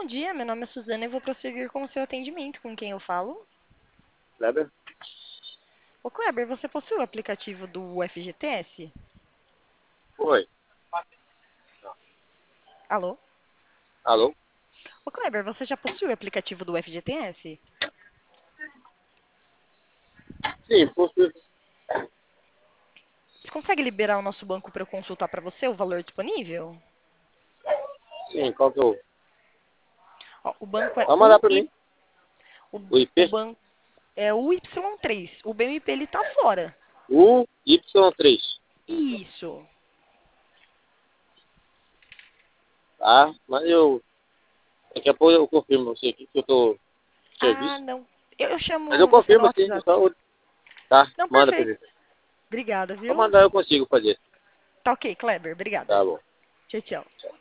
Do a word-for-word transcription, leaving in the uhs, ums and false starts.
Bom dia, meu nome é Suzana e vou prosseguir com o seu atendimento. Com quem eu falo? Kleber? Ô Kleber, você possui o aplicativo do F G T S? Oi. Alô? Alô? Ô Kleber, você já possui o aplicativo do F G T S? Sim, possui. Você consegue liberar o nosso banco para eu consultar para você o valor disponível? Sim, qual que é o... Ó, o banco é Pode mandar U pra I, mim. o, O o I P? banco é o Y três. O B M P ele tá fora. O Y três. Isso. Tá? Mas eu... Daqui a pouco eu confirmo você aqui que eu tô no Ah, serviço. não. Eu, eu Mas eu chamo você no confirmo sim. WhatsApp. Só... Tá, Não, manda pra perfeito. mim. Obrigada, Só viu? mandar eu consigo fazer. Tá ok, Kleber. Obrigada. Tá bom. Tchau, tchau. Tchau.